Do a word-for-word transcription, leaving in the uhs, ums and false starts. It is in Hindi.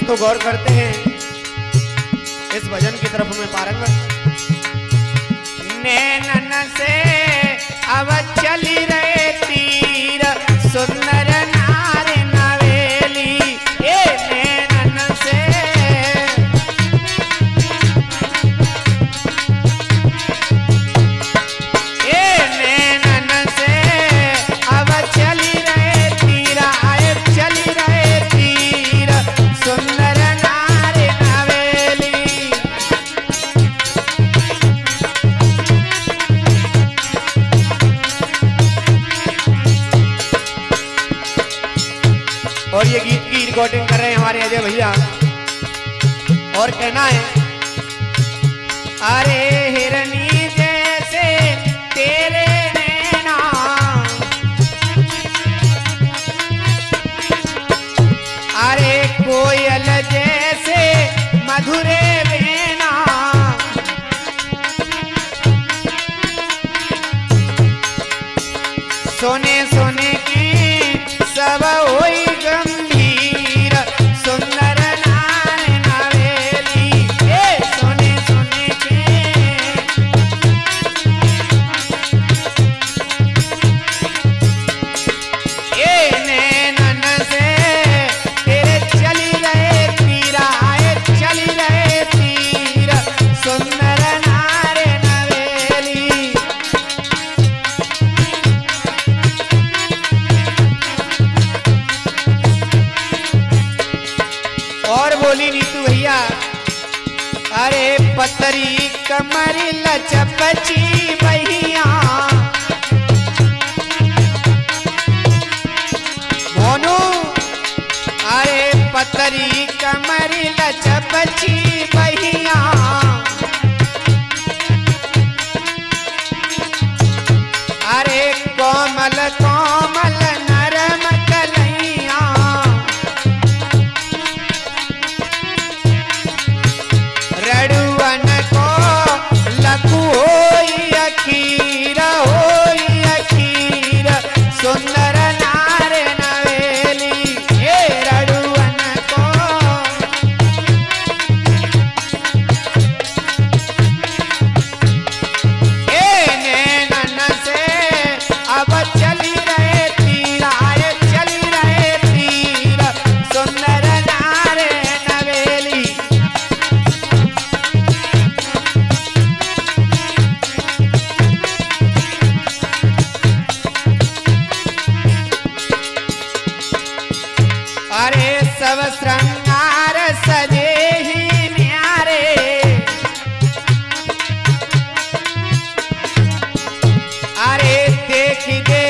तो गौर करते हैं इस भजन की तरफ में पारंगत। नैनन से अब चली रहे तीर सुंदर नार नवेली, ए नैनन से ए नैनन से अब चली रहे तीर, आए चली रहे तीर सुंदर नार नवेली। और ये गीत की रिकॉर्डिंग कर रहे हैं हमारे अजय भैया। और कहना है, अरे हिरनी जैसे तेरे नैना, अरे कोयल जैसे मधुरे वेना, सोने सोने की सब होई गंभीर सुंदर नार नवेली, ए सोने सोने के ए नैनन से तेरे चली रहे तीर, आए चली रहे तीर सुंदर नार नवेली। और बोली नीतू भैया, अरे पतरी कमरी लचपची भैया, मोनू अरे पतरी कमरी लचपची भैया, अरे कोमल कोमल नरम कलैया, रड़ुअन को लखू होई अखीर होई अखीर सुंदर नार नवेली, हे रड़ुअन को ए नैनन से अब चली रहे तीर, आए चली रहे तीर सुंदर नार नवेली। अरे सब श्रृंगार सजे ही न्यारे, अरे देखी दे